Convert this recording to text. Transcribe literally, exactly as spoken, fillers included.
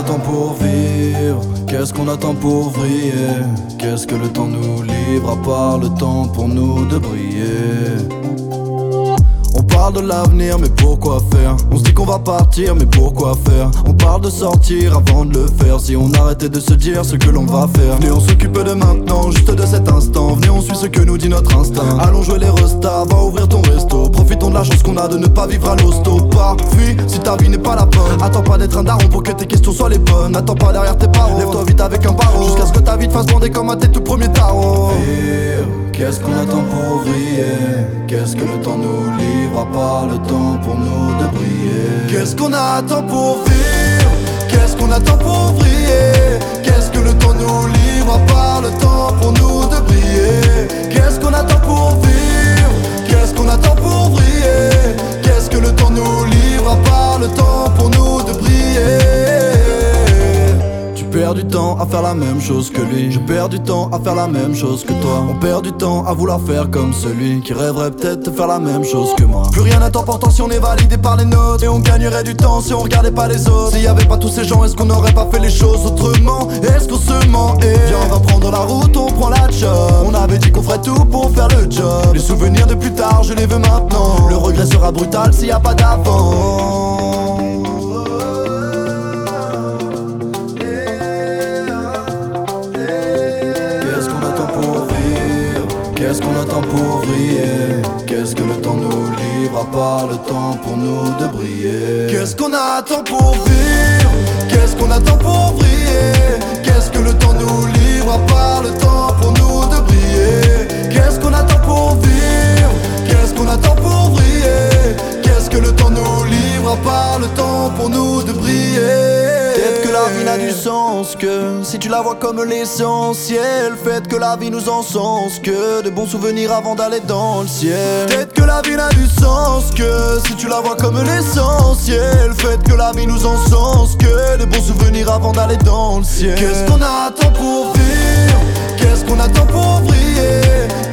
attend pour vivre? Qu'est-ce qu'on attend pour vriller? Qu'est-ce que le temps nous livre à part le temps pour nous de briller? On parle de l'avenir mais pourquoi faire? On se dit qu'on va partir mais pourquoi faire? On parle de sortir avant de le faire. Si on arrêtait de se dire ce que l'on va faire. Venez on s'occupe de maintenant, juste de cet instant. Venez on suit ce que nous dit notre instinct. Allons jouer les restas, va ouvrir ton resto. Profitons de la chance qu'on a de ne pas vivre à l'hosto. Pas fuis si ta vie n'est pas la bonne. Attends pas d'être un daron pour que tes questions soient les bonnes. Attends pas derrière tes parents, lève-toi vite avec un barreau. Jusqu'à ce que ta vie te fasse bander comme à tes tout premiers tarots. Qu'est-ce qu'on attend pour vriller? Qu'est-ce que le temps nous livre à part le temps pour nous de briller? Qu'est-ce qu'on attend pour vivre? Qu'est-ce qu'on attend pour vriller? Qu'est-ce que le temps nous livre à part le temps pour nous de briller? Qu'est-ce qu'on attend pour vivre? Qu'est-ce qu'on attend pour vriller? Qu'est-ce que le temps nous livre à part le temps pour nous de briller? Tu perds du temps à faire la même chose que lui. Je perds du temps à faire la même chose que toi. On perd du temps à vouloir faire comme celui qui rêverait peut-être de faire la même chose que moi. Plus rien n'est important si on est validé par les notes. Et on gagnerait du temps si on regardait pas les autres. S'il y avait pas tous ces gens, est-ce qu'on aurait pas fait les choses autrement? Est-ce qu'on se ment? Et viens on va prendre la route, on prend la job. On avait dit qu'on ferait tout pour faire le job. Les souvenirs de plus tard, je les veux maintenant. Le regret sera brutal s'il y a pas d'avant. Qu'est-ce qu'on attend pour vriller? Qu'est-ce que le temps nous livre à part le temps pour nous de briller? Qu'est-ce qu'on attend pour vivre? Qu'est-ce qu'on attend pour vriller? Qu'est-ce que le temps nous livre à part le temps pour nous de briller? Qu'est-ce qu'on attend pour vivre? Qu'est-ce qu'on attend pour vriller? Qu'est-ce que le temps nous livre à part le temps pour nous de briller? Peut-être que la vie n'a du sens que si tu la vois comme l'essentiel. Faites que la vie nous encense que de bons souvenirs avant d'aller dans le ciel. Peut-être que la vie n'a du sens que si tu la vois comme l'essentiel. Faites que la vie nous encense que de bons souvenirs avant d'aller dans le ciel. Qu'est-ce qu'on attend pour vivre? Qu'est-ce qu'on attend pour briller?